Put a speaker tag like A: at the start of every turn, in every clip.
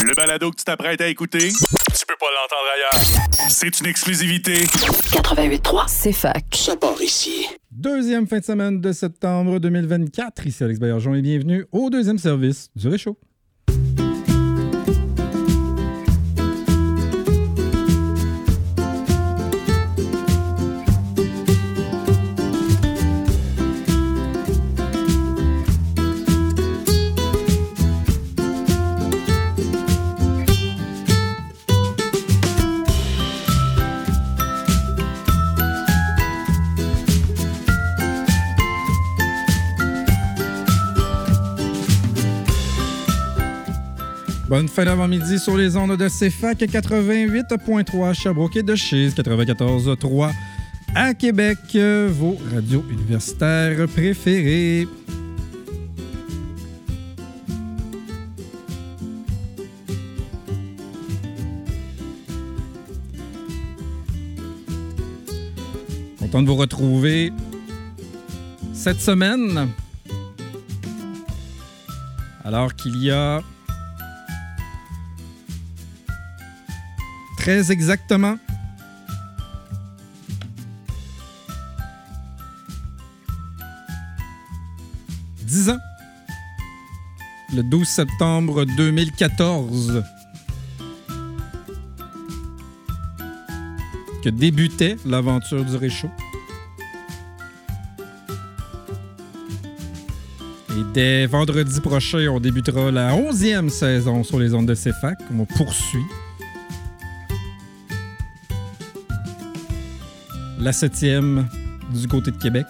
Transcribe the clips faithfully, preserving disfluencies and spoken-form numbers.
A: Le balado que tu t'apprêtes à écouter, tu peux pas l'entendre ailleurs. C'est une exclusivité.
B: quatre-vingt-huit trois, c'est fac.
C: Ça part ici.
D: Deuxième fin de semaine de septembre deux mille vingt-quatre. Ici Alex Baillargeon et bienvenue au deuxième service du Réchaud. Bonne fin d'avant-midi sur les ondes de C F A C quatre-vingt-huit point trois Sherbrooke et de Chiz quatre-vingt-quatorze point trois à Québec, vos radios universitaires préférées. Content de vous retrouver cette semaine, alors qu'il y a très exactement dix ans, le douze septembre deux mille quatorze, que débutait l'aventure du Réchaud. Et dès vendredi prochain, on débutera la onzième saison sur les ondes de C F A C. On poursuit la septième du côté de Québec.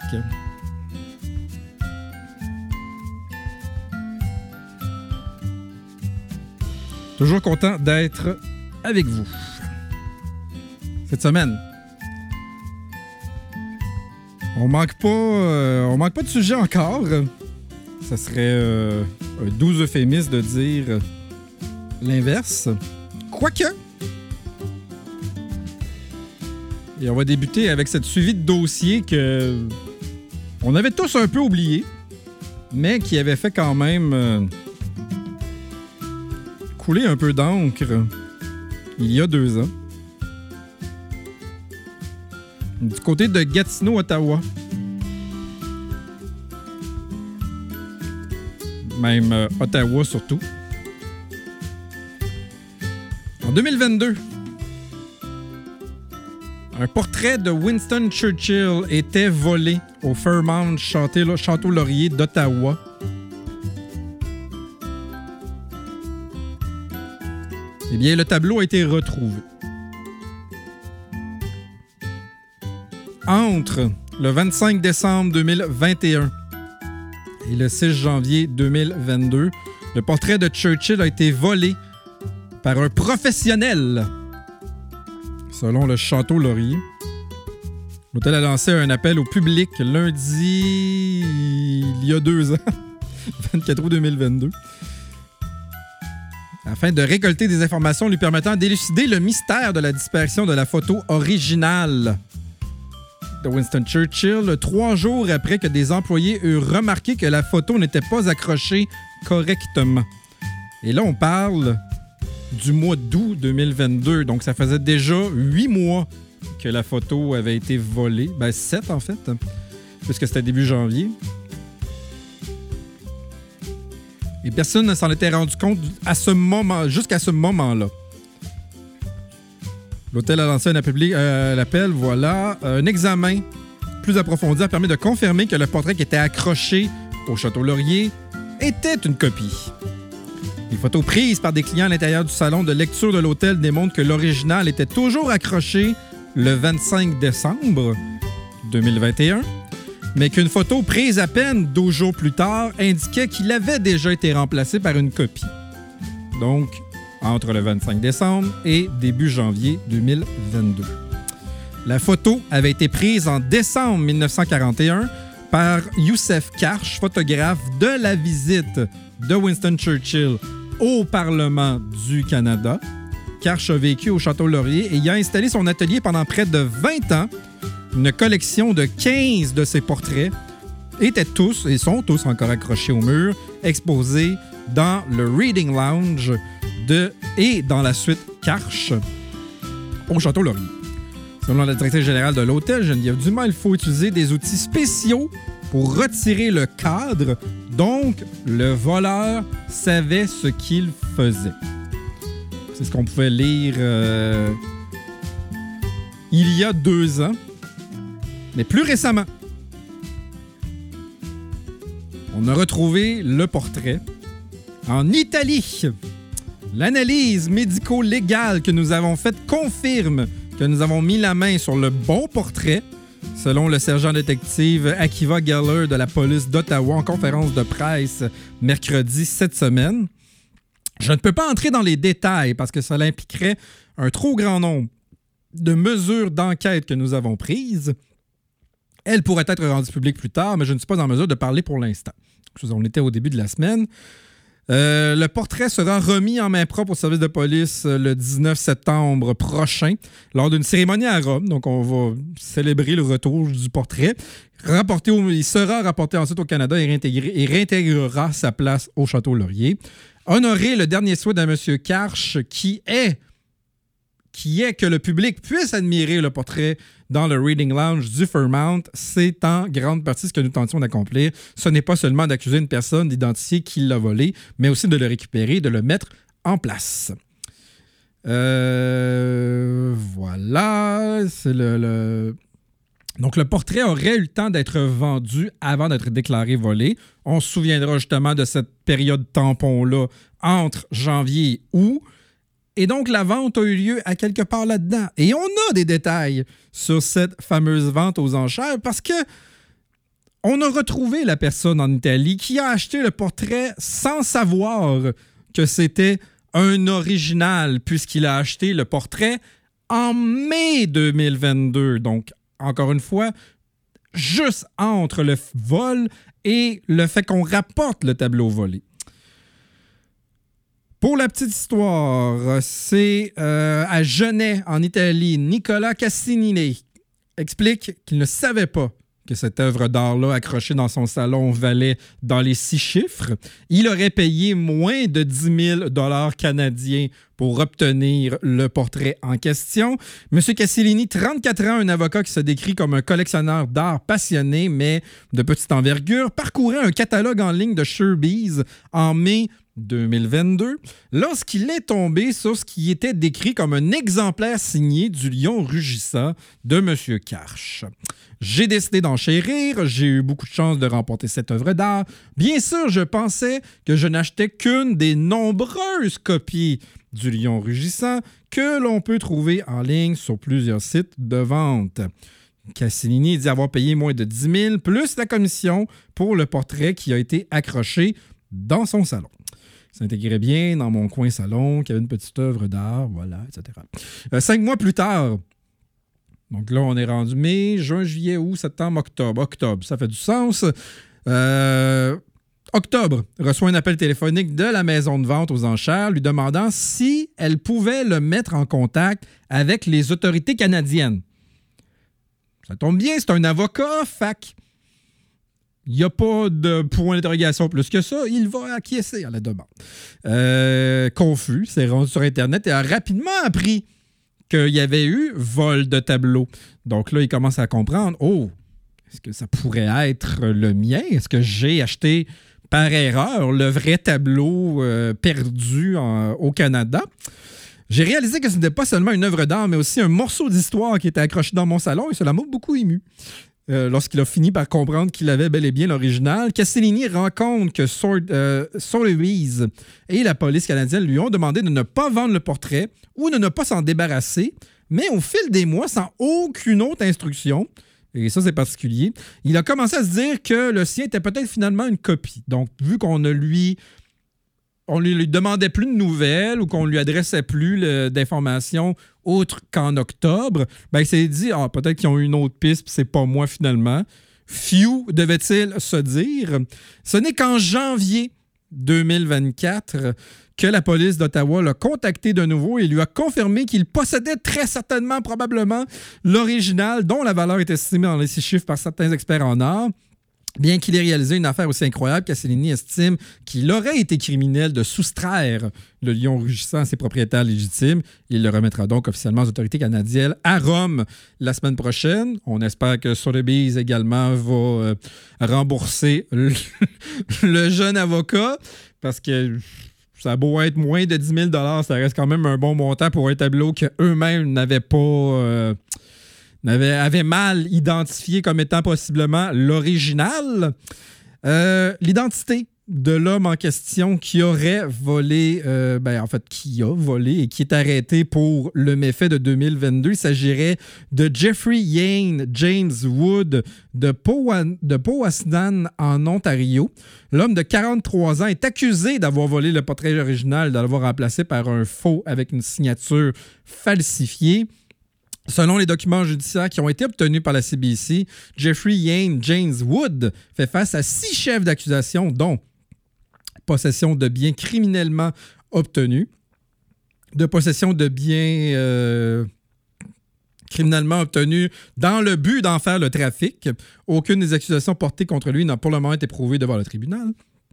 D: Toujours content d'être avec vous cette semaine. On manque pas, euh, on manque pas de sujet encore. Ça serait euh, un doux euphémisme de dire l'inverse. Quoique. Et on va débuter avec cette suivi de dossiers que on avait tous un peu oublié, mais qui avait fait quand même euh, couler un peu d'encre il y a deux ans. Du côté de Gatineau, Ottawa. Même euh, Ottawa surtout. En deux mille vingt-deux, un portrait de Winston Churchill était volé au Fairmount Château Laurier d'Ottawa. Eh bien, le tableau a été retrouvé. Entre le vingt-cinq décembre deux mille vingt et un et le six janvier deux mille vingt-deux, le portrait de Churchill a été volé par un professionnel. Selon le Château Laurier, l'hôtel a lancé un appel au public lundi il y a deux ans, vingt-quatre août deux mille vingt-deux, afin de récolter des informations lui permettant d'élucider le mystère de la disparition de la photo originale de Winston Churchill, trois jours après que des employés eurent remarqué que la photo n'était pas accrochée correctement. Et là, on parle du mois d'août deux mille vingt-deux. Donc, ça faisait déjà huit mois que la photo avait été volée. Ben, sept en fait, puisque c'était début janvier. Et personne ne s'en était rendu compte à ce moment, jusqu'à ce moment-là. L'hôtel a lancé un appel, euh, l'appel, voilà. Un examen plus approfondi a permis de confirmer que le portrait qui était accroché au Château Laurier était une copie. Les photos prises par des clients à l'intérieur du salon de lecture de l'hôtel démontrent que l'original était toujours accroché le vingt-cinq décembre deux mille vingt et un, mais qu'une photo prise à peine douze jours plus tard indiquait qu'il avait déjà été remplacé par une copie. Donc, entre le vingt-cinq décembre et début janvier deux mille vingt-deux. La photo avait été prise en décembre mille neuf cent quarante et un par Youssef Karch, photographe de la visite de Winston Churchill au Parlement du Canada. Karch a vécu au Château Laurier et y a installé son atelier pendant près de vingt ans. Une collection de quinze de ses portraits étaient tous, et sont tous encore accrochés au mur, exposés dans le Reading Lounge de et dans la suite Karch au Château Laurier. Selon la directrice générale de l'hôtel, Geneviève Dumas, il faut utiliser des outils spéciaux pour retirer le cadre. Donc, le voleur savait ce qu'il faisait. C'est ce qu'on pouvait lire euh, il y a deux ans. Mais plus récemment, on a retrouvé le portrait en Italie. L'analyse médico-légale que nous avons faite confirme que nous avons mis la main sur le bon portrait, selon le sergent-détective Akiva Geller de la police d'Ottawa en conférence de presse mercredi cette semaine. Je ne peux pas entrer dans les détails parce que cela impliquerait un trop grand nombre de mesures d'enquête que nous avons prises. Elles pourraient être rendues publiques plus tard, mais je ne suis pas en mesure de parler pour l'instant. On était au début de la semaine. Euh, le portrait sera remis en main propre au service de police le dix-neuf septembre prochain lors d'une cérémonie à Rome. Donc, on va célébrer le retour du portrait. Rapporté au, il sera rapporté ensuite au Canada et, réintégré, et réintégrera sa place au Château Laurier. Honorer le dernier souhait d'un M. Karch qui est, qui est que le public puisse admirer le portrait dans le Reading Lounge du Fairmount, c'est en grande partie ce que nous tentions d'accomplir. Ce n'est pas seulement d'accuser une personne, d'identifier qui l'a volé, mais aussi de le récupérer, de le mettre en place. Euh, voilà, c'est le, le... Donc, le portrait aurait eu le temps d'être vendu avant d'être déclaré volé. On se souviendra justement de cette période tampon-là entre janvier et août. Et donc, la vente a eu lieu à quelque part là-dedans. Et on a des détails sur cette fameuse vente aux enchères parce que on a retrouvé la personne en Italie qui a acheté le portrait sans savoir que c'était un original puisqu'il a acheté le portrait en mai deux mille vingt-deux. Donc, encore une fois, juste entre le vol et le fait qu'on rapporte le tableau volé. Pour la petite histoire, c'est euh, à Genève, en Italie, Nicola Cassinini explique qu'il ne savait pas que cette œuvre d'art-là accrochée dans son salon valait dans les six chiffres. Il aurait payé moins de dix mille dollars canadiens pour obtenir le portrait en question. M. Cassellini, trente-quatre ans, un avocat qui se décrit comme un collectionneur d'art passionné, mais de petite envergure, parcourait un catalogue en ligne de Sotheby's en mai deux mille vingt-deux, lorsqu'il est tombé sur ce qui était décrit comme un exemplaire signé du lion rugissant de M. Karch. J'ai décidé d'enchérir, j'ai eu beaucoup de chance de remporter cette œuvre d'art. Bien sûr, je pensais que je n'achetais qu'une des nombreuses copies du lion rugissant que l'on peut trouver en ligne sur plusieurs sites de vente. Cassellini dit avoir payé moins de dix mille plus la commission pour le portrait qui a été accroché dans son salon. Ça s'intégrait bien dans mon coin salon, qui avait une petite œuvre d'art, voilà, et cetera. Euh, cinq mois plus tard, donc là, on est rendu mai, juin, juillet, août, septembre, octobre. Octobre, ça fait du sens. Euh, octobre, reçoit un appel téléphonique de la maison de vente aux enchères lui demandant si elle pouvait le mettre en contact avec les autorités canadiennes. Ça tombe bien, c'est un avocat, fac. Il n'y a pas de point d'interrogation plus que ça. Il va acquiescer à la demande. Euh, confus, s'est rendu sur Internet et a rapidement appris qu'il y avait eu vol de tableau. Donc là, il commence à comprendre, oh, est-ce que ça pourrait être le mien? Est-ce que j'ai acheté par erreur le vrai tableau euh, perdu en, au Canada? J'ai réalisé que ce n'était pas seulement une œuvre d'art, mais aussi un morceau d'histoire qui était accroché dans mon salon et cela m'a beaucoup ému. Euh, lorsqu'il a fini par comprendre qu'il avait bel et bien l'original, Cassellini rend compte que Sotheby's euh, et la police canadienne lui ont demandé de ne pas vendre le portrait ou de ne pas s'en débarrasser, mais au fil des mois, sans aucune autre instruction, et ça c'est particulier, il a commencé à se dire que le sien était peut-être finalement une copie. Donc, vu qu'on ne lui... on ne lui demandait plus de nouvelles ou qu'on ne lui adressait plus le, d'informations autres qu'en octobre, ben il s'est dit, ah, peut-être qu'ils ont eu une autre piste, puis c'est pas moi finalement. Few, devait-il se dire. Ce n'est qu'en janvier deux mille vingt-quatre que la police d'Ottawa l'a contacté de nouveau et lui a confirmé qu'il possédait très certainement, probablement, l'original dont la valeur est estimée dans les six chiffres par certains experts en art. Bien qu'il ait réalisé une affaire aussi incroyable, Castellini estime qu'il aurait été criminel de soustraire le lion rugissant à ses propriétaires légitimes. Il le remettra donc officiellement aux autorités canadiennes à Rome la semaine prochaine. On espère que Sotheby's également va euh, rembourser le, le jeune avocat parce que ça a beau être moins de dix mille dollars, ça reste quand même un bon montant pour un tableau qu'eux-mêmes n'avaient pas... Euh, Avait, avait mal identifié comme étant possiblement l'original. Euh, l'identité de l'homme en question qui aurait volé, euh, ben, en fait, qui a volé et qui est arrêté pour le méfait de deux mille vingt-deux. Il s'agirait de Jeffrey Yane James Wood de, Powa- de Powassan en Ontario. L'homme de quarante-trois ans est accusé d'avoir volé le portrait original, de l'avoir remplacé par un faux avec une signature falsifiée. Selon les documents judiciaires qui ont été obtenus par la C B C, Jeffrey Yane James Wood fait face à six chefs d'accusation, dont possession de biens criminellement obtenus, de possession de biens euh, criminellement obtenus dans le but d'en faire le trafic. Aucune des accusations portées contre lui n'a pour le moment été prouvée devant le tribunal.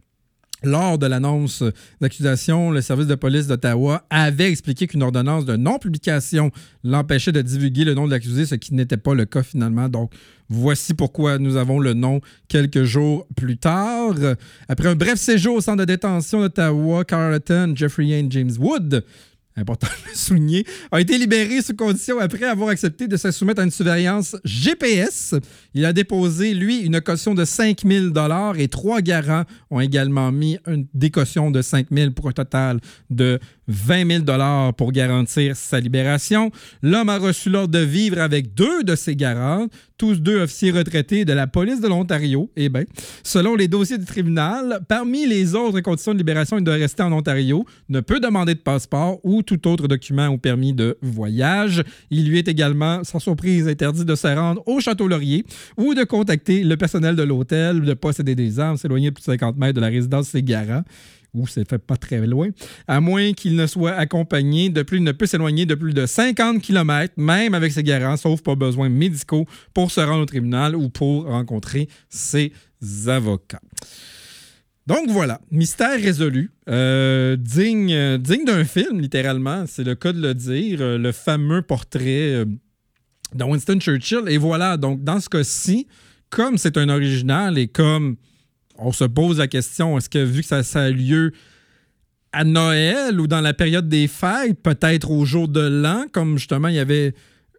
D: Lors de l'annonce d'accusation, le service de police d'Ottawa avait expliqué qu'une ordonnance de non-publication l'empêchait de divulguer le nom de l'accusé, ce qui n'était pas le cas finalement. Donc, voici pourquoi nous avons le nom quelques jours plus tard. Après un bref séjour au centre de détention d'Ottawa, Carleton Jeffrey Yane James Wood, important de le souligner, a été libéré sous condition après avoir accepté de se soumettre à une surveillance G P S. Il a déposé, lui, une caution de cinq mille dollars et trois garants ont également mis une décaution de cinq mille dollars pour un total de vingt mille dollars pour garantir sa libération. L'homme a reçu l'ordre de vivre avec deux de ses garants, tous deux officiers retraités de la police de l'Ontario. Eh bien, selon les dossiers du tribunal, parmi les autres conditions de libération, il doit rester en Ontario, ne peut demander de passeport ou tout autre document ou permis de voyage. Il lui est également, sans surprise, interdit de se rendre au Château Laurier ou de contacter le personnel de l'hôtel, de posséder des armes, s'éloigner de plus de cinquante mètres de la résidence de ses garants, ou c'est fait pas très loin, à moins qu'il ne soit accompagné. De plus, il ne peut s'éloigner de plus de cinquante kilomètres, même avec ses garants, sauf pour besoins médicaux, pour se rendre au tribunal ou pour rencontrer ses avocats. Donc voilà, mystère résolu, euh, digne, euh, digne d'un film, littéralement, c'est le cas de le dire, euh, le fameux portrait euh, de Winston Churchill. Et voilà, donc dans ce cas-ci, comme c'est un original et comme on se pose la question, est-ce que vu que ça, ça a lieu à Noël ou dans la période des fêtes, peut-être au jour de l'an, comme justement il y avait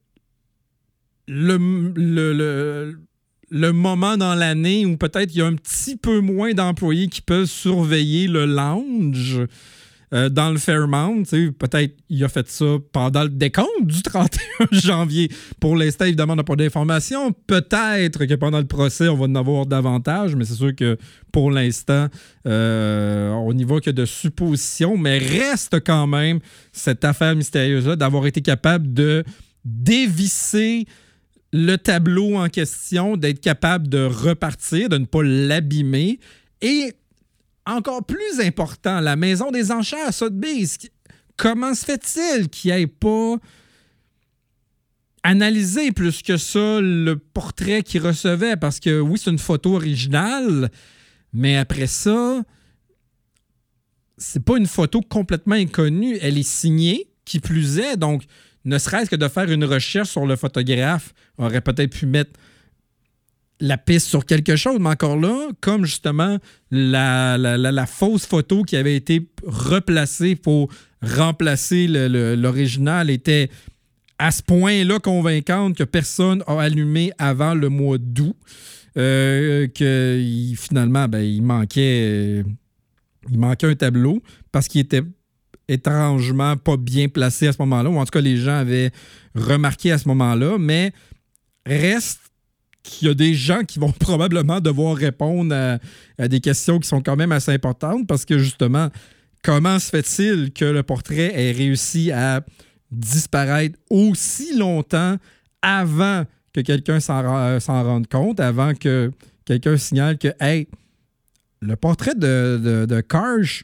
D: le... le, le le moment dans l'année où peut-être il y a un petit peu moins d'employés qui peuvent surveiller le lounge euh, dans le Fairmount. Peut-être il a fait ça pendant le décompte du trente et un janvier. Pour l'instant, évidemment, on n'a pas d'informations. Peut-être que pendant le procès, on va en avoir davantage, mais c'est sûr que pour l'instant, euh, on n'y va que de suppositions. Mais reste quand même cette affaire mystérieuse-là d'avoir été capable de dévisser le tableau en question, d'être capable de repartir, de ne pas l'abîmer. Et encore plus important, la maison des enchères, Sotheby's, comment se fait-il qu'il n'ait pas analysé plus que ça le portrait qu'il recevait? Parce que oui, c'est une photo originale, mais après ça, c'est pas une photo complètement inconnue. Elle est signée, qui plus est, donc ne serait-ce que de faire une recherche sur le photographe, aurait peut-être pu mettre la piste sur quelque chose, mais encore là, comme justement la, la, la, la fausse photo qui avait été replacée pour remplacer le, le, l'original était à ce point-là convaincante que personne n'a allumé avant le mois d'août, euh, que il, finalement, ben, il manquait, il manquait un tableau parce qu'il était étrangement pas bien placé à ce moment-là, ou en tout cas les gens avaient remarqué à ce moment-là, mais reste qu'il y a des gens qui vont probablement devoir répondre à, à des questions qui sont quand même assez importantes, parce que justement, comment se fait-il que le portrait ait réussi à disparaître aussi longtemps avant que quelqu'un s'en, s'en rende compte, avant que quelqu'un signale que, hey, le portrait de, de, de Karsh,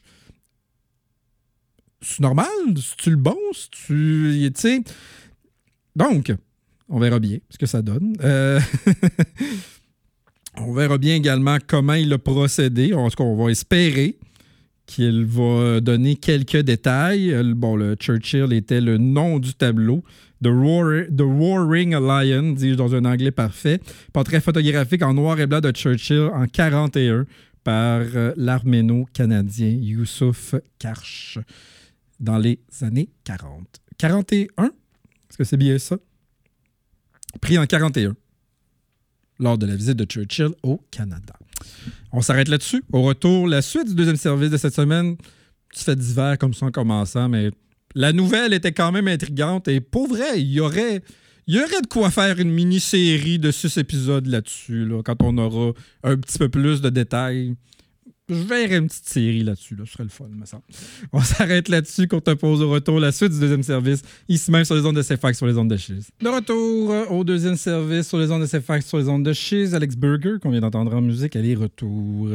D: c'est normal? C'est-tu le bon? C'est-tu... Tu sais... Donc, on verra bien ce que ça donne. Euh... On verra bien également comment il a procédé. En tout cas, on va espérer qu'il va donner quelques détails. Bon, le Churchill était le nom du tableau. The, Roar, The Roaring Lion, dis-je dans un anglais parfait. Portrait photographique en noir et blanc de Churchill en quarante et un par euh, l'arméno-canadien Youssouf Karch dans les années quarante. quarante et un? Est-ce que c'est bien ça? Pris en quarante et un lors de la visite de Churchill au Canada. On s'arrête là-dessus. Au retour, la suite du deuxième service de cette semaine. Petit fait divers comme ça en commençant, mais la nouvelle était quand même intrigante et pour vrai, il y aurait, il y aurait de quoi faire une mini-série de six épisodes là-dessus, là, quand on aura un petit peu plus de détails. Je verrai une petite série là-dessus, là. Ce serait le fun, me semble. On s'arrête là-dessus, qu'on te pose au retour la suite du deuxième service, ici même sur les ondes de C F A Q, sur les ondes de Chiz. De retour euh, au deuxième service sur les ondes de C F A Q, sur les ondes de Chiz. Alex Burger, qu'on vient d'entendre en musique, allez, retour.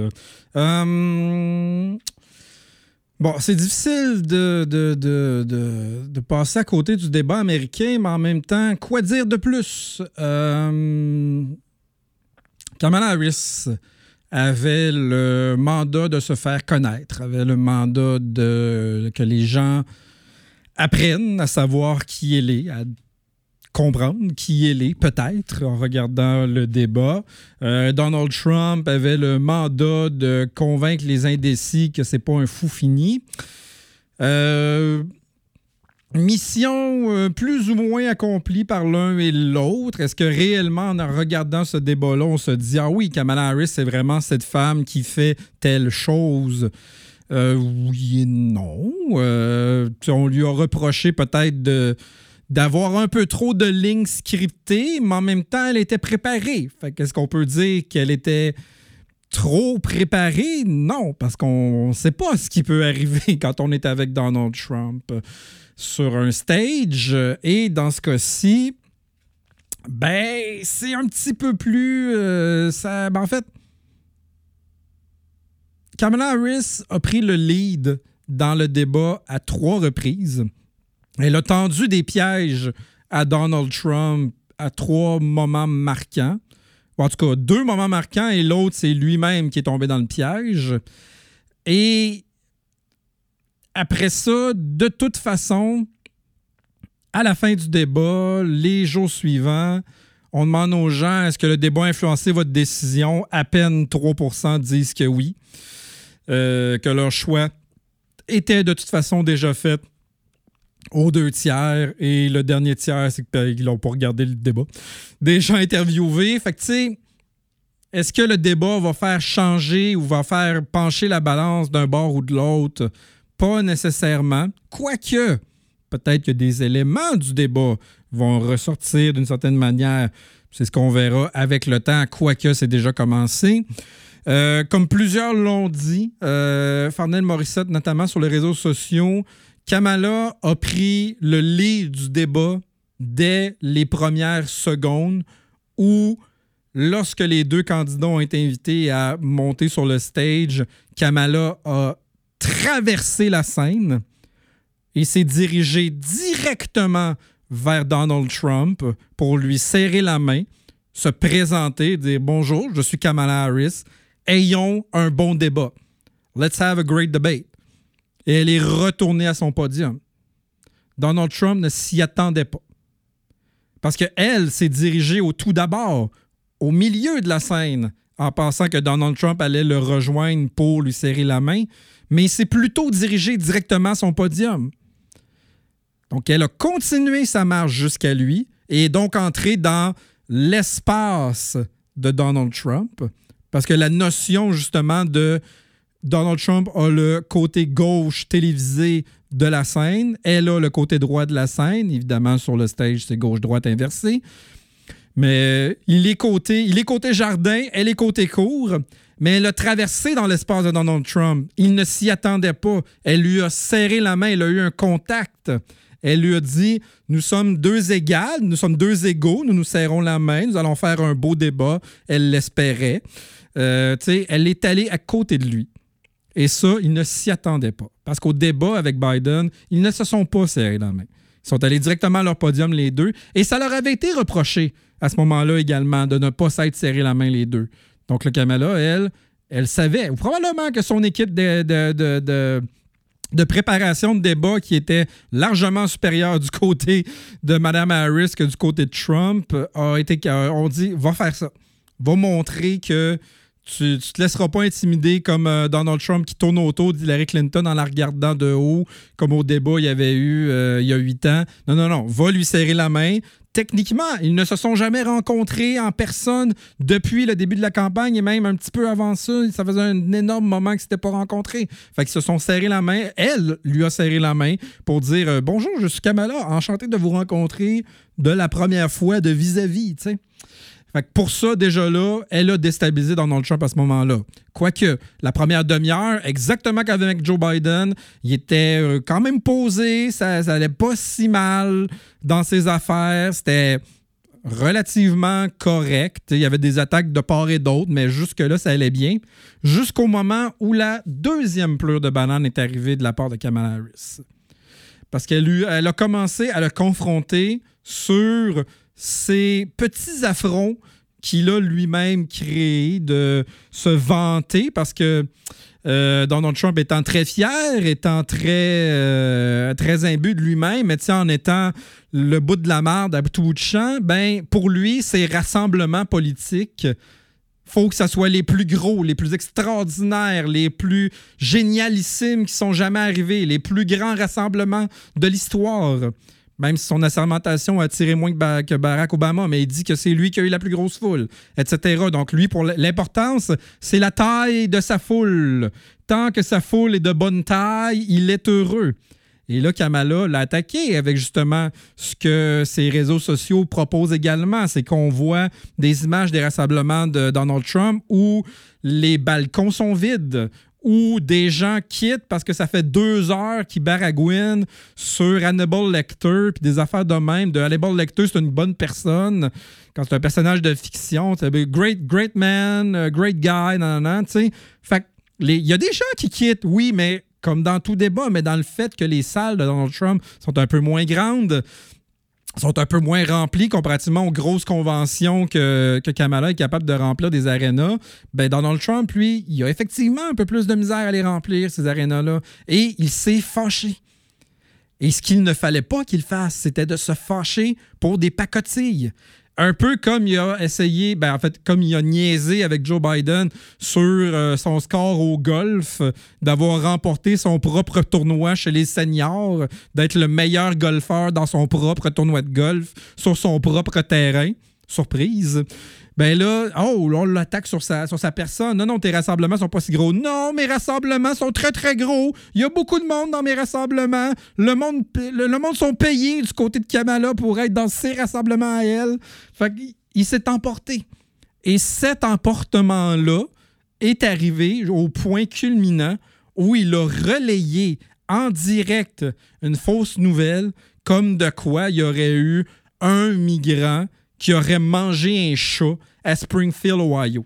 D: Euh... Bon, c'est difficile de, de, de, de, de passer à côté du débat américain, mais en même temps, quoi dire de plus? Euh... Kamala Harris avait le mandat de se faire connaître, avait le mandat de que les gens apprennent à savoir qui elle est, à comprendre qui elle est, peut-être, en regardant le débat. Euh, Donald Trump avait le mandat de convaincre les indécis que c'est pas un fou fini. Euh, mission euh, plus ou moins accomplie par l'un et l'autre. Est-ce que réellement, en regardant ce débat-là, on se dit « Ah oui, Kamala Harris, c'est vraiment cette femme qui fait telle chose ». Euh, oui et non. Euh, on lui a reproché peut-être de, d'avoir un peu trop de lignes scriptées, mais en même temps, elle était préparée. Fait qu'est-ce qu'on peut dire qu'elle était trop préparée? Non, parce qu'on ne sait pas ce qui peut arriver quand on est avec Donald Trump sur un stage. Et dans ce cas-ci, ben, c'est un petit peu plus... Euh, ça, ben en fait, Kamala Harris a pris le lead dans le débat à trois reprises. Elle a tendu des pièges à Donald Trump à trois moments marquants. En tout cas, deux moments marquants et l'autre, c'est lui-même qui est tombé dans le piège. Et après ça, de toute façon, à la fin du débat, les jours suivants, on demande aux gens, est-ce que le débat a influencé votre décision? À peine trois pour cent disent que oui. Euh, que leur choix était de toute façon déjà fait aux deux tiers. Et le dernier tiers, c'est qu'ils n'ont pas regardé le débat. Des gens interviewés. Fait que, tu sais, est-ce que le débat va faire changer ou va faire pencher la balance d'un bord ou de l'autre? Pas nécessairement. Quoique, peut-être que des éléments du débat vont ressortir d'une certaine manière. C'est ce qu'on verra avec le temps, quoique c'est déjà commencé. Euh, comme plusieurs l'ont dit, euh, Farnell Morissette, notamment sur les réseaux sociaux, Kamala a pris le lead du débat dès les premières secondes où, lorsque les deux candidats ont été invités à monter sur le stage, Kamala a traversé la scène et s'est dirigée directement vers Donald Trump pour lui serrer la main, se présenter, dire « Bonjour, je suis Kamala Harris. Ayons un bon débat. Let's have a great debate. » Et elle est retournée à son podium. Donald Trump ne s'y attendait pas. Parce qu'elle s'est dirigée au tout d'abord, au milieu de la scène, en pensant que Donald Trump allait le rejoindre pour lui serrer la main, mais il s'est plutôt dirigé directement à son podium. Donc, elle a continué sa marche jusqu'à lui et est donc entrée dans l'espace de Donald Trump. Parce que la notion, justement, de Donald Trump a le côté gauche télévisé de la scène. Elle a le côté droit de la scène. Évidemment, sur le stage, c'est gauche-droite inversé. Mais il est côté, il est côté jardin, elle est côté cour. Mais elle a traversé dans l'espace de Donald Trump. Il ne s'y attendait pas. Elle lui a serré la main. Elle a eu un contact. Elle lui a dit, nous sommes deux égales, nous sommes deux égaux, nous nous serrons la main, nous allons faire un beau débat. Elle l'espérait. Euh, elle est allée à côté de lui. Et ça, il ne s'y attendait pas. Parce qu'au débat avec Biden, ils ne se sont pas serrés la main. Ils sont allés directement à leur podium, les deux. Et ça leur avait été reproché à ce moment-là également de ne pas s'être serré la main, les deux. Donc, le Kamala, elle, elle savait, ou probablement que son équipe de, de, de, de, de préparation de débat qui était largement supérieure du côté de Mme Harris que du côté de Trump, a été, on dit, va faire ça. Va montrer que tu ne te laisseras pas intimider comme euh, Donald Trump qui tourne autour d'Hillary Clinton en la regardant de haut, comme au débat il y avait eu euh, il y a huit ans. Non, non, non. Va lui serrer la main. Techniquement, ils ne se sont jamais rencontrés en personne depuis le début de la campagne et même un petit peu avant ça. Ça faisait un énorme moment qu'ils ne s'étaient pas rencontrés. Fait qu'ils se sont serrés la main. Elle lui a serré la main pour dire euh, « Bonjour, je suis Kamala. Enchanté de vous rencontrer de la première fois de vis-à-vis. » Tu sais. Fait que pour ça, déjà là, elle a déstabilisé Donald Trump à ce moment-là. Quoique, la première demi-heure, exactement qu'avec Joe Biden, il était euh, quand même posé, ça, ça allait pas si mal dans ses affaires, c'était relativement correct. Il y avait des attaques de part et d'autre, mais jusque-là, ça allait bien. Jusqu'au moment où la deuxième pleure de banane est arrivée de la part de Kamala Harris. Parce qu'elle elle a commencé à le confronter sur ces petits affronts qu'il a lui-même créés, de se vanter, parce que euh, Donald Trump étant très fier, étant très, euh, très imbu de lui-même, mais en étant le bout de la marde à tout bout de champ, ben, pour lui, ces rassemblements politiques, faut que ça soit les plus gros, les plus extraordinaires, les plus génialissimes qui sont jamais arrivés, les plus grands rassemblements de l'histoire. Même si son assermentation a attiré moins que Barack Obama, mais il dit que c'est lui qui a eu la plus grosse foule, et cetera. Donc, lui, pour l'importance, c'est la taille de sa foule. Tant que sa foule est de bonne taille, il est heureux. Et là, Kamala l'a attaqué avec justement ce que ses réseaux sociaux proposent également. C'est qu'on voit des images des rassemblements de Donald Trump où les balcons sont vides, où des gens quittent parce que ça fait deux heures qu'ils baragouinent sur Hannibal Lecter puis des affaires de même. De Hannibal Lecter, c'est une bonne personne. Quand c'est un personnage de fiction, c'est un great, great man, great guy, nan, nan, nan, tu sais. Fait il y a des gens qui quittent, oui, mais comme dans tout débat, mais dans le fait que les salles de Donald Trump sont un peu moins grandes, sont un peu moins remplis comparativement aux grosses conventions que, que Kamala est capable de remplir des arénas, ben Donald Trump, lui, il a effectivement un peu plus de misère à les remplir, ces arénas-là. Et il s'est fâché. Et ce qu'il ne fallait pas qu'il fasse, c'était de se fâcher pour des pacotilles. Un peu comme il a essayé, ben en fait, comme il a niaisé avec Joe Biden sur euh, son score au golf, d'avoir remporté son propre tournoi chez les seniors, d'être le meilleur golfeur dans son propre tournoi de golf, sur son propre terrain. Surprise. Ben là, oh, là, on l'attaque sur sa, sur sa personne. Non, non, tes rassemblements sont pas si gros. Non, mes rassemblements sont très, très gros. Il y a beaucoup de monde dans mes rassemblements. Le monde, le, le monde sont payés du côté de Kamala pour être dans ses rassemblements à elle. Fait qu'il il s'est emporté. Et cet emportement-là est arrivé au point culminant où il a relayé en direct une fausse nouvelle comme de quoi il y aurait eu un migrant qui aurait mangé un chat à Springfield, Ohio.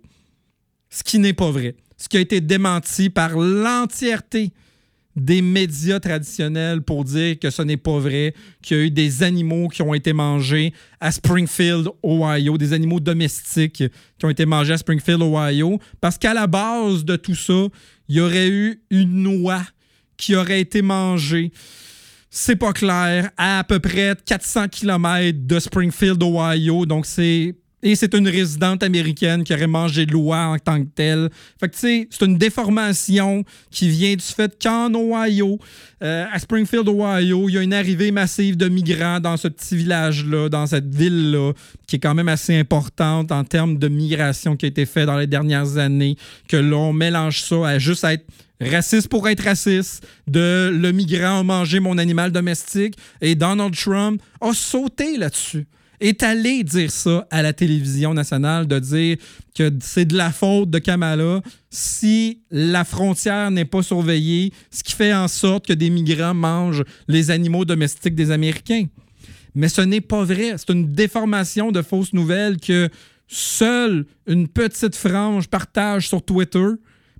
D: Ce qui n'est pas vrai. Ce qui a été démenti par l'entièreté des médias traditionnels pour dire que ce n'est pas vrai, qu'il y a eu des animaux qui ont été mangés à Springfield, Ohio, des animaux domestiques qui ont été mangés à Springfield, Ohio, parce qu'à la base de tout ça, il y aurait eu une noix qui aurait été mangée. C'est pas clair, à à peu près quatre cents kilomètres de Springfield, Ohio. Donc, c'est... Et c'est une résidente américaine qui aurait mangé de l'oie en tant que telle. Fait que, tu sais, c'est une déformation qui vient du fait qu'en Ohio, euh, à Springfield, Ohio, il y a une arrivée massive de migrants dans ce petit village-là, dans cette ville-là, qui est quand même assez importante en termes de migration qui a été faite dans les dernières années, que l'on mélange ça à juste être raciste pour être raciste, de le migrant a mangé mon animal domestique, et Donald Trump a sauté là-dessus. Est allé dire ça à la télévision nationale, de dire que c'est de la faute de Kamala si la frontière n'est pas surveillée, ce qui fait en sorte que des migrants mangent les animaux domestiques des Américains. Mais ce n'est pas vrai. C'est une déformation de fausses nouvelles que seule une petite frange partage sur Twitter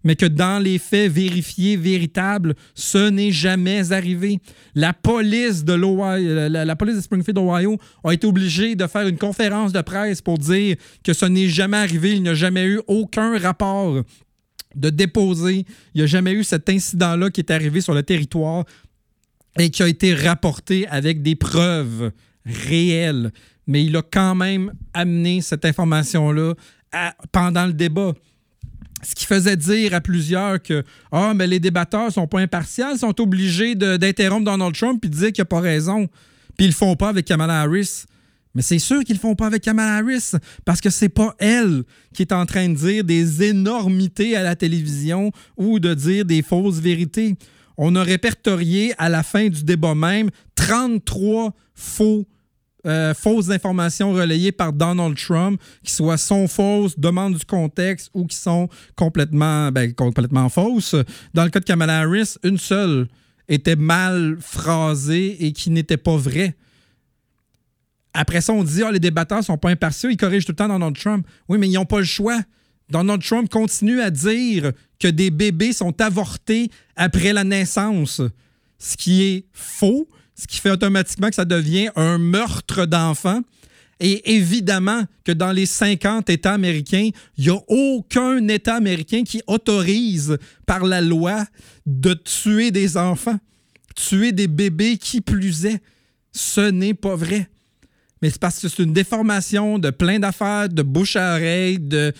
D: mais que dans les faits vérifiés, véritables, ce n'est jamais arrivé. La police de l'Ohio, la, la police de Springfield, Ohio, a été obligée de faire une conférence de presse pour dire que ce n'est jamais arrivé, il n'y a jamais eu aucun rapport de déposer, il n'y a jamais eu cet incident-là qui est arrivé sur le territoire et qui a été rapporté avec des preuves réelles. Mais il a quand même amené cette information-là à, pendant le débat. Ce qui faisait dire à plusieurs que ah, mais les débatteurs ne sont pas impartials, sont obligés de, d'interrompre Donald Trump et de dire qu'il n'a pas raison. Puis ils le font pas avec Kamala Harris. Mais c'est sûr qu'ils le font pas avec Kamala Harris parce que c'est pas elle qui est en train de dire des énormités à la télévision ou de dire des fausses vérités. On a répertorié à la fin du débat même trente-trois faux Euh, fausses informations relayées par Donald Trump, qui soient sont fausses, demandent du contexte ou qui sont complètement, ben, complètement fausses. Dans le cas de Kamala Harris, une seule était mal phrasée et qui n'était pas vraie. Après ça, on dit ah, les débatteurs ne sont pas impartiaux, ils corrigent tout le temps Donald Trump. Oui, mais ils n'ont pas le choix. Donald Trump continue à dire que des bébés sont avortés après la naissance, ce qui est faux. Ce qui fait automatiquement que ça devient un meurtre d'enfants. Et évidemment que dans les cinquante États américains, il n'y a aucun État américain qui autorise par la loi de tuer des enfants, tuer des bébés qui plus est. Ce n'est pas vrai. Mais c'est parce que c'est une déformation de plein d'affaires, de bouche à oreille, de...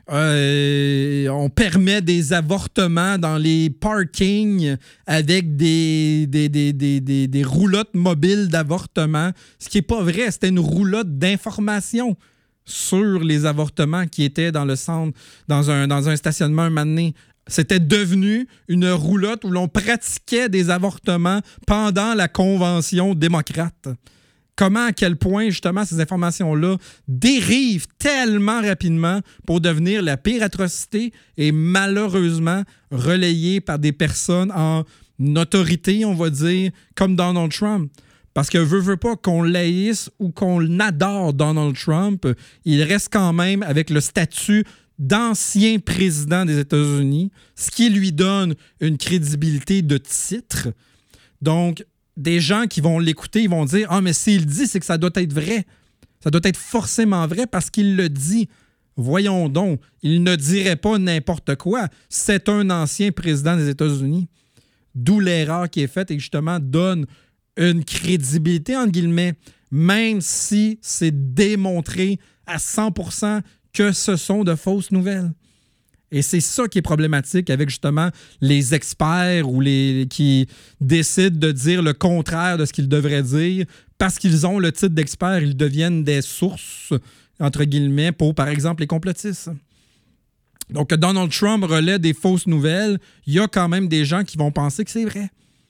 D: Euh, on permet des avortements dans les parkings avec des, des, des, des, des, des roulottes mobiles d'avortement. Ce qui n'est pas vrai, c'était une roulotte d'information sur les avortements qui étaient dans le centre, dans un, dans un stationnement un moment donné. C'était devenu une roulotte où l'on pratiquait des avortements pendant la convention démocrate. Comment, à quel point, justement, ces informations-là dérivent tellement rapidement pour devenir la pire atrocité et malheureusement relayées par des personnes en autorité, on va dire, comme Donald Trump. Parce que veut, veut pas qu'on l'haïsse ou qu'on adore Donald Trump, il reste quand même avec le statut d'ancien président des États-Unis, ce qui lui donne une crédibilité de titre. Donc, des gens qui vont l'écouter, ils vont dire « Ah, mais s'il dit, c'est que ça doit être vrai. Ça doit être forcément vrai parce qu'il le dit. » Voyons donc, il ne dirait pas n'importe quoi. C'est un ancien président des États-Unis. D'où l'erreur qui est faite et justement donne une crédibilité, entre guillemets, même si c'est démontré à cent pour cent que ce sont de fausses nouvelles. Et c'est ça qui est problématique avec justement les experts ou les qui décident de dire le contraire de ce qu'ils devraient dire. Parce qu'ils ont le titre d'expert, ils deviennent des sources, entre guillemets, pour, par exemple, les complotistes. Donc, Donald Trump relaie des fausses nouvelles. Il y a quand même des gens qui vont penser que c'est vrai.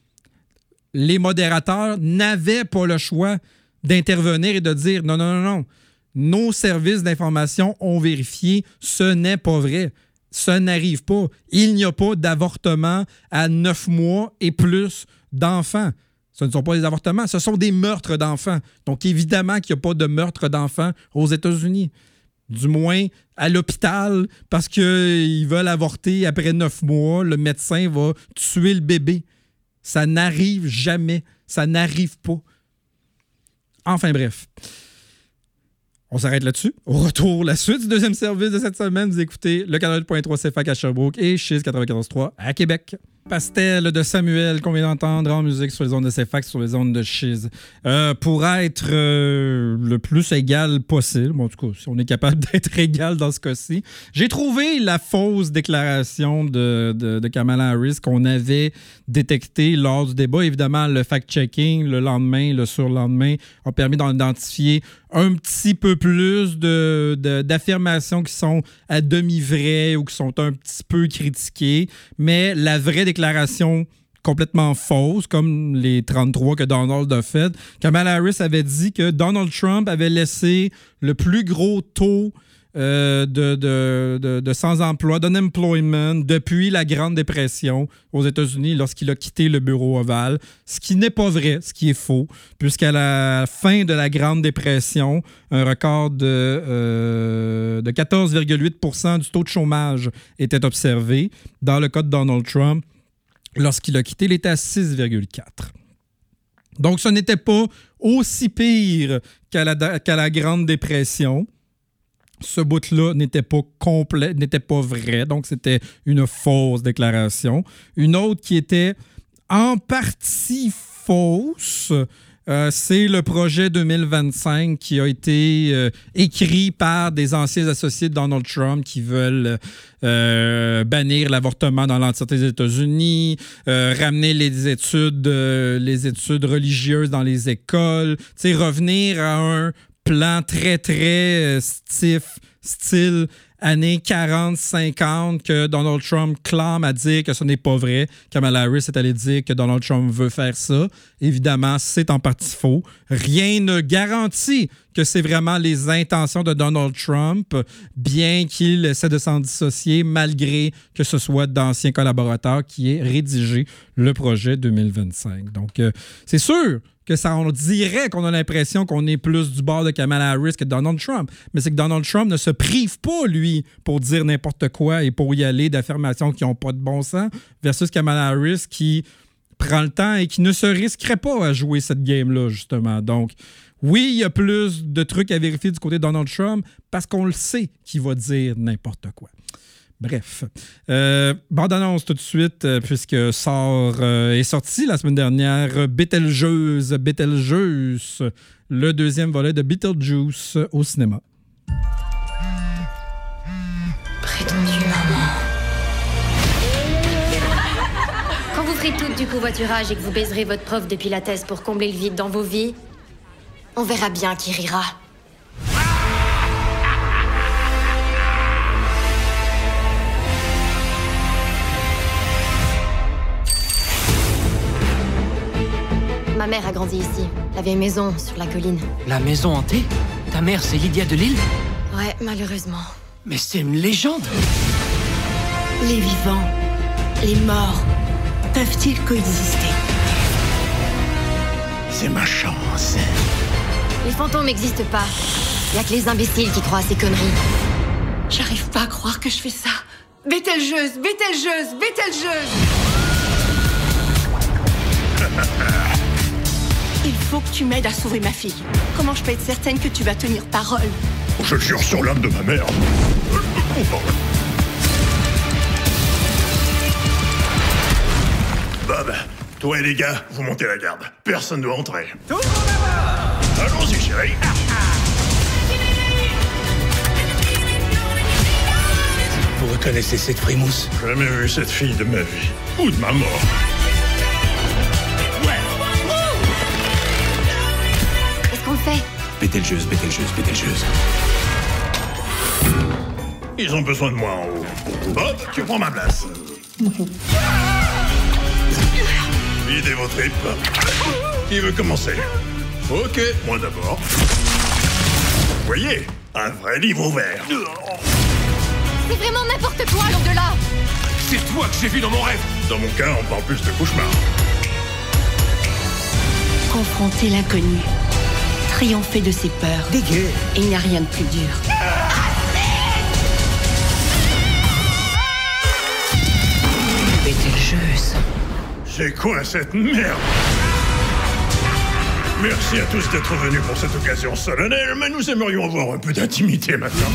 D: Les modérateurs n'avaient pas le choix d'intervenir et de dire non, non, non, non. Nos services d'information ont vérifié, ce n'est pas vrai. Ça n'arrive pas. Il n'y a pas d'avortement à neuf mois et plus d'enfants. Ce ne sont pas des avortements, ce sont des meurtres d'enfants. Donc, évidemment qu'il n'y a pas de meurtre d'enfants aux États-Unis. Du moins, à l'hôpital, parce qu'ils veulent avorter après neuf mois, le médecin va tuer le bébé. Ça n'arrive jamais. Ça n'arrive pas. Enfin, bref. On s'arrête là-dessus. Au retour, la suite du deuxième service de cette semaine, vous écoutez le canal point trois C F A C à Sherbrooke et Chiz quatre-vingt-quatorze trois à Québec. Pastel de Samuel qu'on vient d'entendre en musique sur les ondes de C F A C, sur les ondes de Chiz. Euh, pour être euh, le plus égal possible, bon, en tout cas, si on est capable d'être égal dans ce cas-ci, j'ai trouvé la fausse déclaration de, de, de Kamala Harris qu'on avait détectée lors du débat. Évidemment, le fact-checking, le lendemain, le surlendemain, a permis d'en identifier un petit peu plus de, de, d'affirmations qui sont à demi-vraies ou qui sont un petit peu critiquées, mais la vraie déclaration complètement fausse, comme les trente-trois que Donald a fait, Kamala Harris avait dit que Donald Trump avait laissé le plus gros taux euh, de, de, de, de sans-emploi, d'unemployment depuis la Grande Dépression aux États-Unis lorsqu'il a quitté le bureau ovale, ce qui n'est pas vrai, ce qui est faux, puisqu'à la fin de la Grande Dépression, un record de, euh, de quatorze virgule huit pour cent du taux de chômage était observé. Dans le cas de Donald Trump, lorsqu'il a quitté, il était à six virgule quatre. Donc, ce n'était pas aussi pire qu'à la, qu'à la Grande Dépression. Ce bout-là n'était pas complet, n'était pas vrai. Donc, c'était une fausse déclaration. Une autre qui était en partie fausse, euh, c'est le projet deux mille vingt-cinq qui a été euh, écrit par des anciens associés de Donald Trump qui veulent euh, bannir l'avortement dans l'entièreté des États-Unis, euh, ramener les études, euh, les études religieuses dans les écoles, tu sais, revenir à un plan très, très stiff, style années quarante cinquante que Donald Trump clame à dire que ce n'est pas vrai. Kamala Harris est allée dire que Donald Trump veut faire ça. Évidemment, c'est en partie faux. Rien ne garantit que c'est vraiment les intentions de Donald Trump, bien qu'il essaie de s'en dissocier, malgré que ce soit d'anciens collaborateurs qui aient rédigé le projet deux mille vingt-cinq. Donc, euh, c'est sûr que ça, on dirait qu'on a l'impression qu'on est plus du bord de Kamala Harris que de Donald Trump. Mais c'est que Donald Trump ne se prive pas, lui, pour dire n'importe quoi et pour y aller d'affirmations qui n'ont pas de bon sens, versus Kamala Harris qui prend le temps et qui ne se risquerait pas à jouer cette game-là, justement. Donc, oui, il y a plus de trucs à vérifier du côté de Donald Trump parce qu'on le sait qu'il va dire n'importe quoi. Bref. Euh, bande-annonce tout de suite, euh, puisque sort, euh, est sorti la semaine dernière Betelgeuse, Betelgeuse, le deuxième volet de Beetlejuice au cinéma.
C: Prétendue maman. Quand vous ferez tout du covoiturage et que vous baiserez votre prof de pilates pour combler le vide dans vos vies, on verra bien qui rira. Ma mère a grandi ici, la vieille maison sur la colline.
E: La maison hantée? Ta mère, c'est Lydia de Lille?
C: Ouais, malheureusement.
E: Mais c'est une légende!
F: Les vivants, les morts, peuvent-ils coexister?
G: C'est ma chance.
C: Les fantômes n'existent pas. Y a que les imbéciles qui croient à ces conneries.
F: J'arrive pas à croire que je fais ça. Betelgeuse, Betelgeuse, Betelgeuse! Il faut que tu m'aides à sauver ma fille. Comment je peux être certaine que tu vas tenir parole?
G: Je jure sur l'âme de ma mère. Bob, toi et les gars, vous montez la garde. Personne ne doit entrer. Tout le monde à bord! Allons-y, chérie.
E: Vous reconnaissez cette frimousse?
G: Jamais vu cette fille de ma vie. Ou de ma mort.
C: Qu'est-ce qu'on fait?
E: Betelgeuse, Betelgeuse, Betelgeuse.
G: Ils ont besoin de moi en haut. Bob, tu prends ma place. Videz vos tripes. Qui veut commencer? Ok, moi d'abord. Vous voyez, un vrai livre ouvert.
C: C'est vraiment n'importe quoi, l'au-delà.
E: C'est toi que j'ai vu dans mon rêve!
G: Dans mon cas, on parle plus de cauchemar.
F: Confronter l'inconnu. Triompher de ses peurs.
E: Dégueu!
F: Il n'y a rien de plus dur.
E: Betelgeuse.
G: C'est quoi cette merde? Merci à tous d'être venus pour cette occasion solennelle, mais nous aimerions avoir un peu d'intimité maintenant.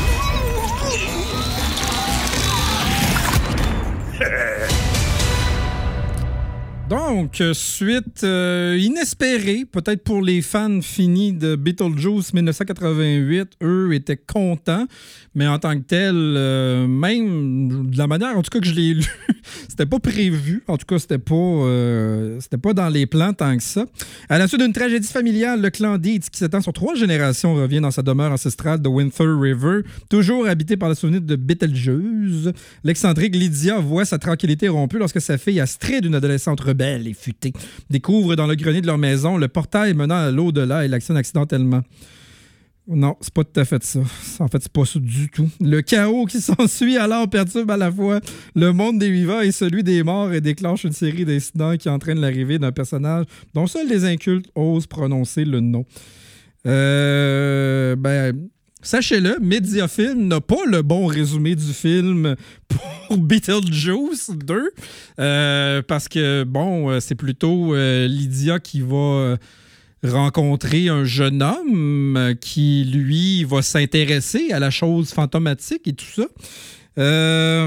D: Donc, suite euh, inespérée, peut-être pour les fans finis de Beetlejuice dix-neuf cent quatre-vingt-huit, eux étaient contents, mais en tant que tel, euh, même de la manière en tout cas que je l'ai lu, c'était pas prévu, en tout cas c'était pas, euh, c'était pas dans les plans tant que ça. À la suite d'une tragédie familiale, le clan Dietz, qui s'étend sur trois générations, revient dans sa demeure ancestrale de Winter River, toujours habité par le souvenir de Betelgeuse. L'excentrique Lydia voit sa tranquillité rompue lorsque sa fille Astrid, une adolescente rebelle et futée, découvre dans le grenier de leur maison le portail menant à l'au-delà et l'actionne accidentellement. Non, c'est pas tout à fait ça. En fait, c'est pas ça du tout. Le chaos qui s'ensuit alors perturbe à la fois le monde des vivants et celui des morts et déclenche une série d'incidents qui entraînent l'arrivée d'un personnage dont seuls les incultes osent prononcer le nom. Euh, ben, sachez-le, Mediafilm n'a pas le bon résumé du film pour Beetlejuice deux, euh, parce que, bon, c'est plutôt euh, Lydia qui va... Euh, rencontrer un jeune homme qui, lui, va s'intéresser à la chose fantomatique et tout ça. Euh...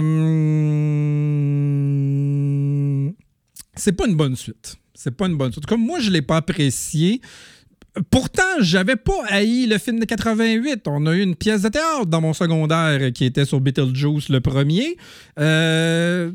D: C'est pas une bonne suite. C'est pas une bonne suite. Comme moi, je l'ai pas apprécié. Pourtant, j'avais pas haï le film de quatre-vingt-huit. On a eu une pièce de théâtre dans mon secondaire qui était sur Beetlejuice, le premier. Euh...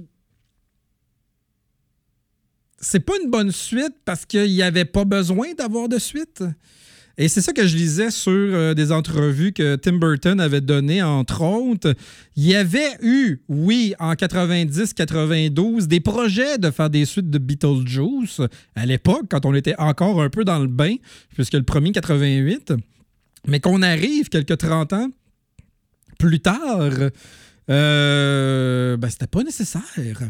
D: C'est pas une bonne suite parce qu'il n'y avait pas besoin d'avoir de suite. Et c'est ça que je lisais sur euh, des entrevues que Tim Burton avait données, entre autres. Il y avait eu, oui, en quatre-vingt-dix quatre-vingt-douze, des projets de faire des suites de Beetlejuice à l'époque, quand on était encore un peu dans le bain, puisque le premier quatre-vingt-huit. Mais qu'on arrive quelques trente ans plus tard, euh, ben, c'était pas nécessaire.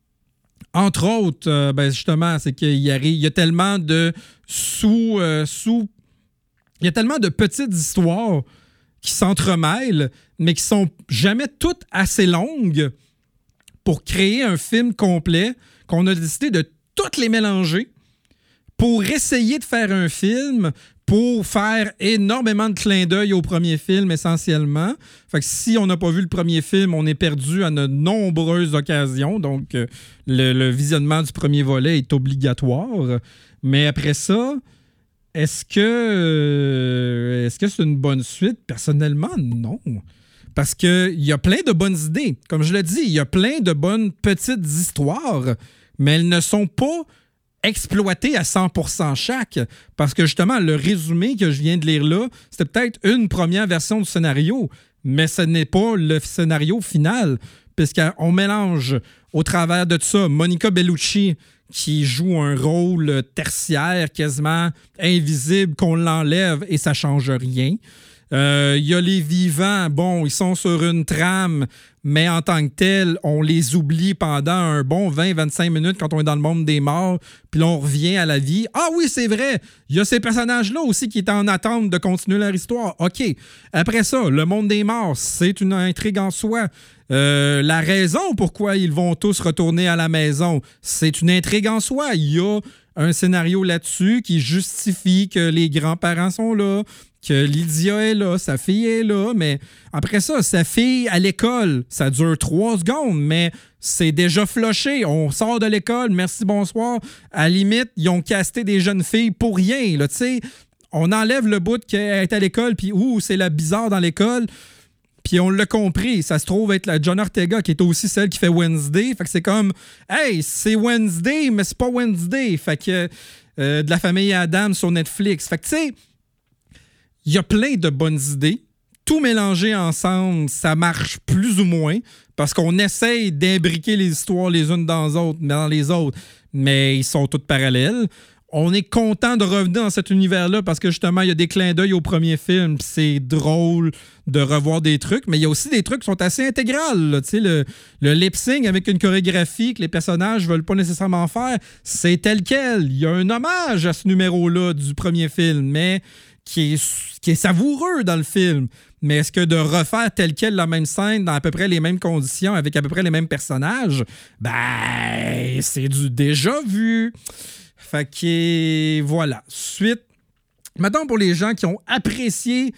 D: Entre autres, euh, ben justement, c'est qu'il y a, il y a tellement de sous, euh, sous... Il y a tellement de petites histoires qui s'entremêlent, mais qui sont jamais toutes assez longues pour créer un film complet, qu'on a décidé de toutes les mélanger pour essayer de faire un film, pour faire énormément de clins d'œil au premier film, essentiellement. Fait que si on n'a pas vu le premier film, on est perdu à de nombreuses occasions. Donc, euh, le, le visionnement du premier volet est obligatoire. Mais après ça, est-ce que, euh, est-ce que c'est une bonne suite? Personnellement, non. Parce qu'il y a plein de bonnes idées. Comme je l'ai dit, il y a plein de bonnes petites histoires, mais elles ne sont pas exploité à cent pour cent chaque, parce que justement, le résumé que je viens de lire là, c'était peut-être une première version du scénario, mais ce n'est pas le scénario final, puisqu'on mélange au travers de tout ça Monica Bellucci, qui joue un rôle tertiaire, quasiment invisible, qu'on l'enlève et ça change rien. Il euh, y a les vivants, bon, ils sont sur une trame, mais en tant que tels, on les oublie pendant un bon vingt à vingt-cinq minutes quand on est dans le monde des morts, puis là, on revient à la vie. Ah oui, c'est vrai, il y a ces personnages-là aussi qui étaient en attente de continuer leur histoire. OK. Après ça, le monde des morts, c'est une intrigue en soi. Euh, la raison pourquoi ils vont tous retourner à la maison, c'est une intrigue en soi. Il y a un scénario là-dessus qui justifie que les grands-parents sont là, que Lydia est là, sa fille est là, mais après ça, sa fille à l'école, ça dure trois secondes, mais c'est déjà flushé. On sort de l'école, merci, bonsoir. À la limite, ils ont casté des jeunes filles pour rien, là, tu sais. On enlève le bout qu'elle est à l'école, puis ouh, c'est la bizarre dans l'école. Puis on l'a compris, ça se trouve être la John Ortega qui est aussi celle qui fait Wednesday. Fait que c'est comme, hey, c'est Wednesday, mais c'est pas Wednesday. Fait que euh, de la famille Adam sur Netflix. Fait que tu sais, il y a plein de bonnes idées. Tout mélangé ensemble, ça marche plus ou moins parce qu'on essaye d'imbriquer les histoires les unes dans les autres, dans les autres, mais ils sont toutes parallèles. On est content de revenir dans cet univers-là parce que justement, il y a des clins d'œil au premier film. C'est drôle de revoir des trucs, mais il y a aussi des trucs qui sont assez intégrales. Tu sais, le, le lip-sync avec une chorégraphie que les personnages ne veulent pas nécessairement faire, c'est tel quel. Il y a un hommage à ce numéro-là du premier film, mais qui est, qui est savoureux dans le film. Mais est-ce que de refaire tel quel la même scène dans à peu près les mêmes conditions avec à peu près les mêmes personnages, ben, c'est du déjà vu. Fait que voilà. Suite. Maintenant, pour les gens qui ont apprécié,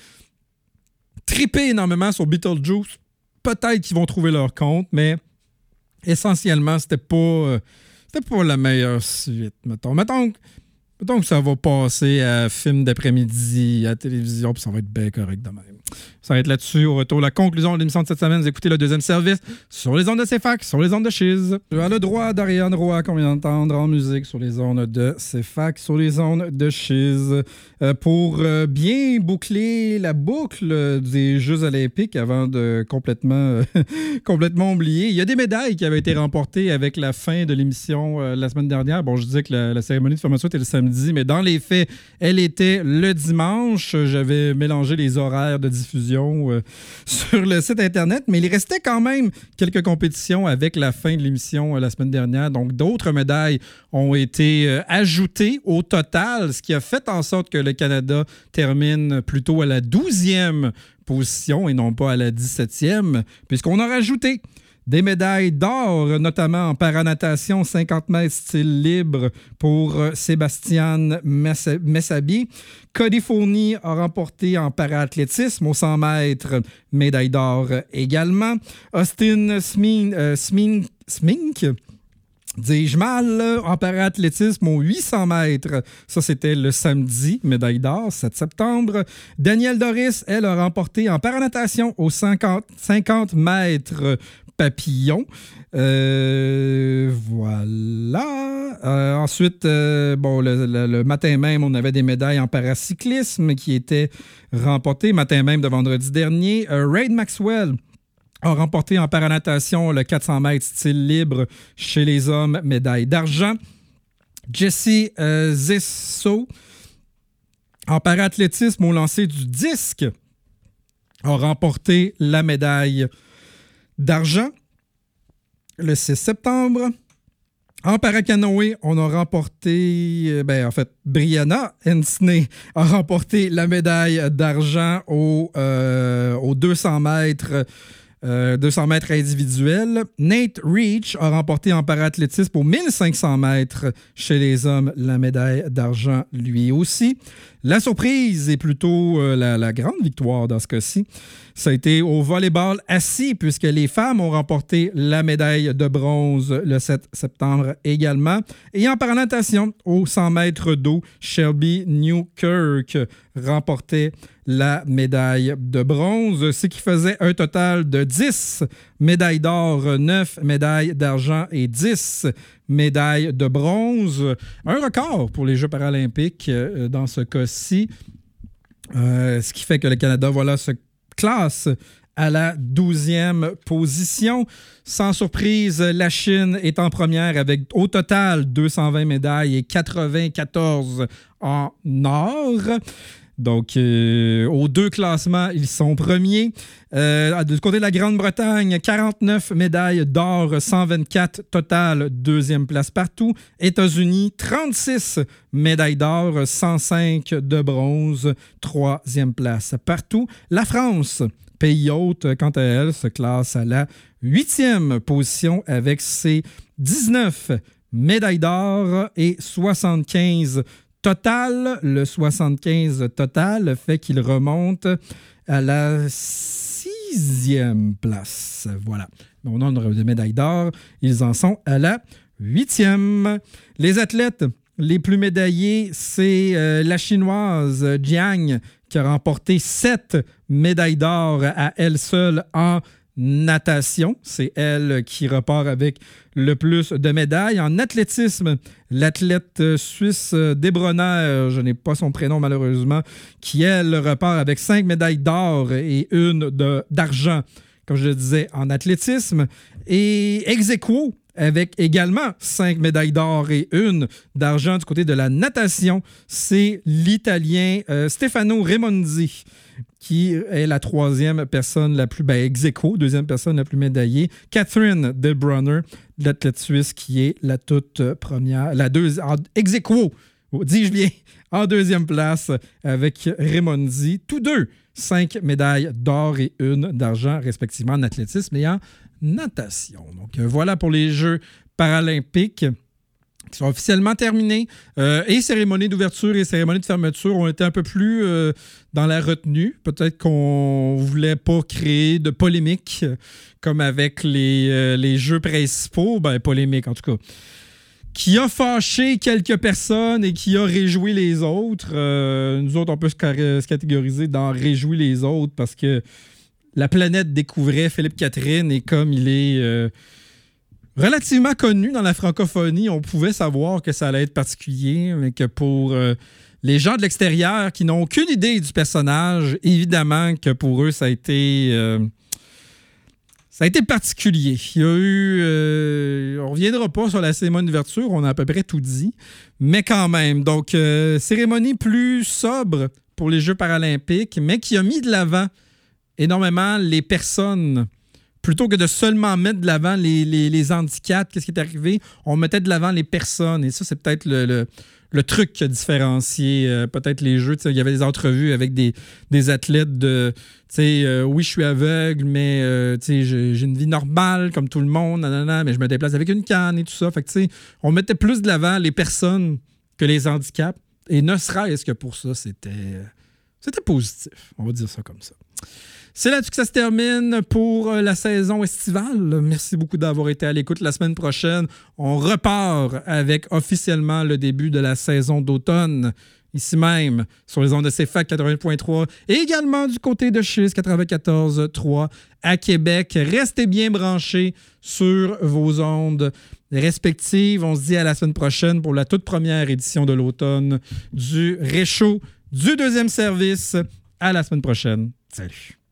D: trippé énormément sur Beetlejuice, peut-être qu'ils vont trouver leur compte, mais essentiellement, c'était pas, euh, c'était pas la meilleure suite, mettons. Mettons, mettons que ça va passer à film d'après-midi à la télévision, puis ça va être bien correct de même. Ça va être là-dessus, au retour, la conclusion de l'émission de cette semaine. Vous écoutez le deuxième service sur les ondes de C F A C, sur les ondes de Chiz. Tu as le droit d'Ariane Roy qu'on vient d'entendre en musique sur les ondes de C F A C, sur les ondes de Chiz. Euh, pour euh, bien boucler la boucle des Jeux olympiques avant de complètement, euh, complètement oublier, il y a des médailles qui avaient été remportées avec la fin de l'émission euh, la semaine dernière. Bon, je disais que la, la cérémonie de fermeture était le samedi, mais dans les faits, elle était le dimanche. J'avais mélangé les horaires de diffusion Euh, sur le site Internet, mais il restait quand même quelques compétitions avec la fin de l'émission euh, la semaine dernière. Donc, d'autres médailles ont été euh, ajoutées au total, ce qui a fait en sorte que le Canada termine plutôt à la douzième position et non pas à la dix-septième, puisqu'on a rajouté des médailles d'or, notamment en paranatation, cinquante mètres style libre pour Sébastien Messabi. Cody Fournier a remporté en paraathlétisme au cent mètres, médaille d'or également. Austin Smink, euh, Smink, Smink dis-je mal, en paraathlétisme aux huit cents mètres. Ça, c'était le samedi, médaille d'or, sept septembre. Danielle Doris, elle, a remporté en paranatation aux cinquante, cinquante mètres papillon. Euh, voilà. Euh, ensuite, euh, bon, le, le, le matin même, on avait des médailles en paracyclisme qui étaient remportées. Matin même de vendredi dernier. Euh, Reid Maxwell a remporté en paranatation le quatre cents mètres style libre chez les hommes, médaille d'argent. Jesse euh, Zesso, en paraathlétisme au lancer du disque, a remporté la médaille d'argent le six septembre. En paracanoë, on a remporté, ben en fait, Brianna Ensney a remporté la médaille d'argent au, euh, aux deux cents mètres, euh, deux cents mètres individuels. Nate Reach a remporté en paraathlétisme aux mille cinq cents mètres chez les hommes la médaille d'argent lui aussi. La surprise est plutôt euh, la, la grande victoire dans ce cas-ci. Ça a été au volleyball assis, puisque les femmes ont remporté la médaille de bronze le sept septembre également. Et en paranatation, au cent mètres d'eau, Shelby Newkirk remportait la médaille de bronze, ce qui faisait un total de dix médailles d'or, neuf médailles d'argent et dix médailles de bronze. Un record pour les Jeux paralympiques euh, dans ce cas-ci. Euh, ce qui fait que le Canada, voilà, se classe à la douzième position. Sans surprise, la Chine est en première avec au total deux cent vingt médailles et quatre-vingt-quatorze en or. Donc, euh, aux deux classements, ils sont premiers. Euh, du côté de la Grande-Bretagne, quarante-neuf médailles d'or, cent vingt-quatre total, deuxième place partout. États-Unis, trente-six médailles d'or, cent cinq de bronze, troisième place partout. La France, pays hôte, quant à elle, se classe à la huitième position avec ses dix-neuf médailles d'or et soixante-quinze total. Le soixante-quinze total fait qu'il remonte à la sixième place. Voilà. Au nombre de médailles d'or, ils en sont à la huitième. Les athlètes les plus médaillés, c'est euh, la Chinoise Jiang qui a remporté sept médailles d'or à elle seule en natation. C'est elle qui repart avec le plus de médailles. En athlétisme, l'athlète suisse Debronner, je n'ai pas son prénom malheureusement, qui, elle, repart avec cinq médailles d'or et une de, d'argent, comme je le disais, en athlétisme. Et ex aequo, avec également cinq médailles d'or et une d'argent du côté de la natation, c'est l'Italien euh, Stefano Raimondi, qui est la troisième personne la plus, ben, ex aequo, deuxième personne la plus médaillée. Catherine Delbrunner, l'athlète suisse, qui est la toute première, la deuxième, ex aequo, dis-je bien, en deuxième place avec Raimondi. Tous deux, cinq médailles d'or et une d'argent, respectivement, en athlétisme et en natation. Donc, euh, voilà pour les Jeux paralympiques qui sont officiellement terminés. Euh, et cérémonie d'ouverture et cérémonie de fermeture ont été un peu plus euh, dans la retenue. Peut-être qu'on voulait pas créer de polémique euh, comme avec les, euh, les Jeux principaux. Ben, polémique, en tout cas. qui a fâché quelques personnes et qui a réjoui les autres. Euh, nous autres, on peut se, car- se catégoriser dans réjoui les autres parce que la planète découvrait Philippe Catherine et comme il est euh, relativement connu dans la francophonie, on pouvait savoir que ça allait être particulier, mais que pour euh, les gens de l'extérieur qui n'ont aucune idée du personnage, évidemment que pour eux, ça a été... Euh, Ça a été particulier. Il y a eu... Euh, on ne reviendra pas sur la cérémonie d'ouverture, on a à peu près tout dit, mais quand même. Donc, euh, cérémonie plus sobre pour les Jeux paralympiques, mais qui a mis de l'avant énormément les personnes. Plutôt que de seulement mettre de l'avant les, les, les handicaps, qu'est-ce qui est arrivé? On mettait de l'avant les personnes. Et ça, c'est peut-être le... le Le truc qui a différencié euh, peut-être les Jeux. Il y avait des entrevues avec des, des athlètes de, euh, oui, je suis aveugle, mais euh, j'ai, j'ai une vie normale comme tout le monde, nanana, mais je me déplace avec une canne et tout ça. Fait que, on mettait plus de l'avant les personnes que les handicaps. Et ne serait-ce que pour ça, c'était, c'était positif. On va dire ça comme ça. C'est là-dessus que ça se termine pour la saison estivale. Merci beaucoup d'avoir été à l'écoute. La semaine prochaine, on repart avec officiellement le début de la saison d'automne, ici même, sur les ondes de C F A C quatre-vingts point trois et également du côté de Chiz quatre-vingt-quatorze point trois à Québec. Restez bien branchés sur vos ondes respectives. On se dit à la semaine prochaine pour la toute première édition de l'automne du Réchaud du deuxième service. À la semaine prochaine. Salut.